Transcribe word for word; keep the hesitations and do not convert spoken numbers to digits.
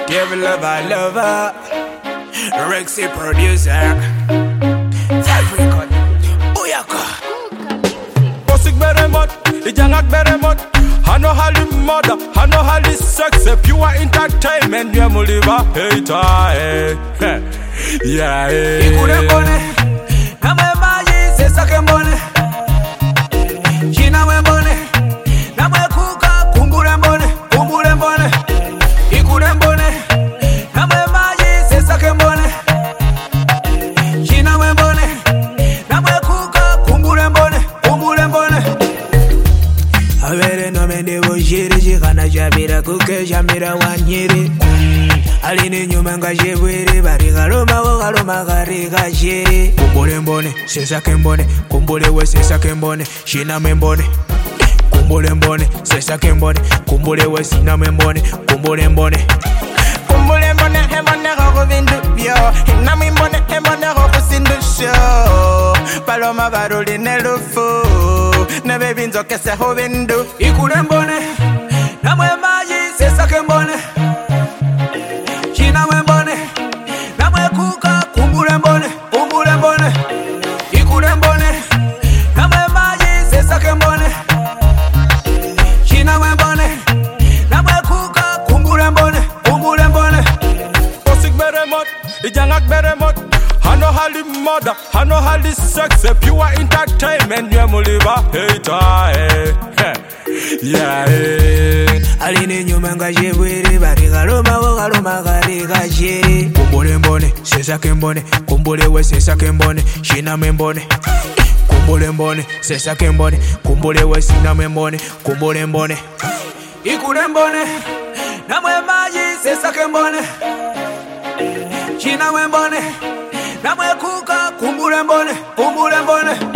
Devil lover, lover, Rexy producer. Five record. Booyaka. Bossig beremot, ijangak beremot. Hano hali mother, hano hali sex, pure entertainment. Yeah, muliva hater. Yeah, yeah. Ikure mbone, namwe maji sesa kembone. China mbone, namwe kuka kumbure mbone, kumbure mbone. Ikure mbone, namwe maji sesa kembone. China mbone, namwe kuka kumbure mbone, kumbure mbone. Avere no mende vojiri jikana jabira kuke jamira wanyiri. Aline nyuma ngajebwere bari galoma wo galoma gari gaje. Kumbule mbone sesa kembone, kumbule we sesa kembone, shina mbone. Kumbule mbone sesa kembone, kumbule we sina mbone, kumbule mbone. Kumbule mbone hemone go vindu yo, na mbone hemone go kusindu show. Paloma baruli nelufu, ne baby nzoke se ho vindu. Ikure mbone, namwe maji sesa kembone. China mbone, namwe kuka kumbule mbone, kumbule mbone. Ikure mbone, namwe maji sesa kembone. China mbone, namwe kuka kumbule mbone, kumbule mbone. Bossig beremot, ijangak beremot. Hano hali mother, hano hali sex, pure entertainment. Yeah, muliva hater. Yeah, yeah. Aline nyuma ngajebwere bari galoma wo galoma gari gaje. Kumbule mbone sesa kembone, kumbule we sesa kembone, shina mbone. Kumbule mbone sesa kembone, kumbule we sina mbone, kumbule mbone. Ikure mbone, namwe maji sesa kembone. China mbone, namwe kuka kumbule mbone, kumbule mbone.